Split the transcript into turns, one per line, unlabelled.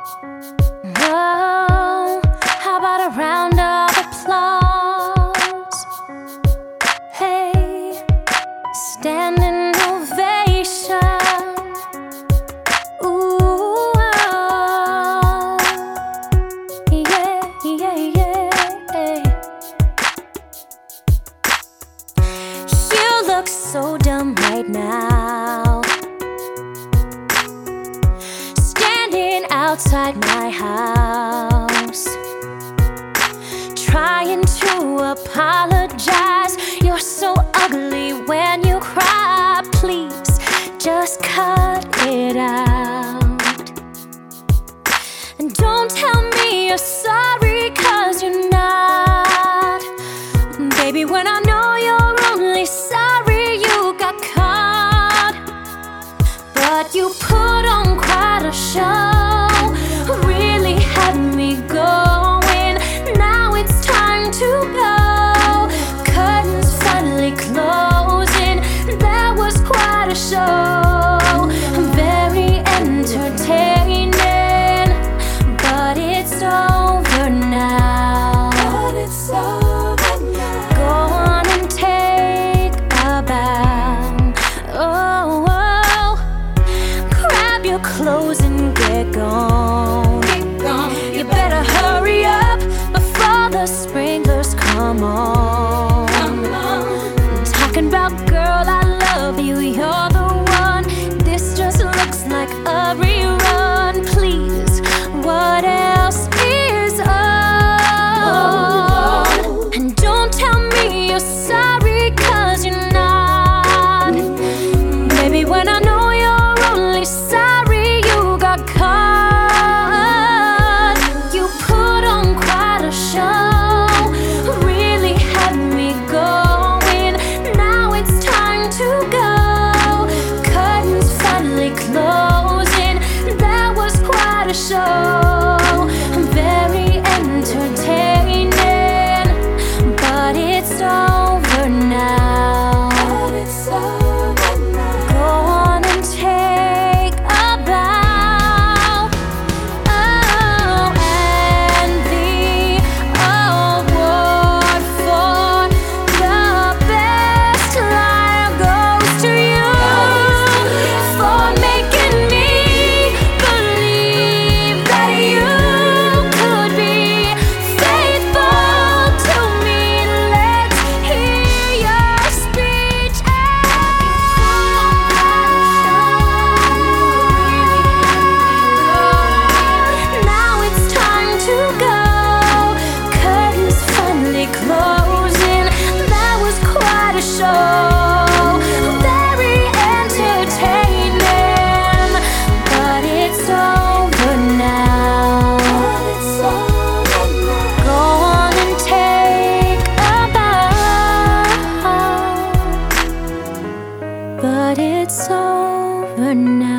Oh, how about a round of applause? Hey, standing ovation. Ooh, oh, yeah, yeah, yeah. You look so dumb right now, standing outside my house, trying to apologize. You're so ugly when you cry. Please just cut it out. And don't tell me you're sorry, 'cause you're not. Baby, when I know you're only sorry you got caught. But you put on quite a show, really had me going. Now it's time to go. Curtains finally closing. That was quite a show, very entertaining. But it's over now. Go on and take a bow. Oh, oh. Grab your clothes and get gone. You better hurry up before the sprinklers come on. Talking about, girl, I love you, you're the one. This just looks like a rerun. Please, what else is on? And don't tell me you're sorry, 'cause you're not. Baby, when I know you're only sorry you got caught. You put on quite a show, really had me going. Now it's time to go. Curtains finally closing. That was quite a show, very entertaining. But it's over now. Go on and take a bow. Oh, and the award for the best liar goes to you, for making me believe that you could be faithful to me. Let's hear your speech. Now it's time to go. Curtains finally closing. That was quite a show, very entertaining. But it's over now. Go on and take a bow. But it's over now.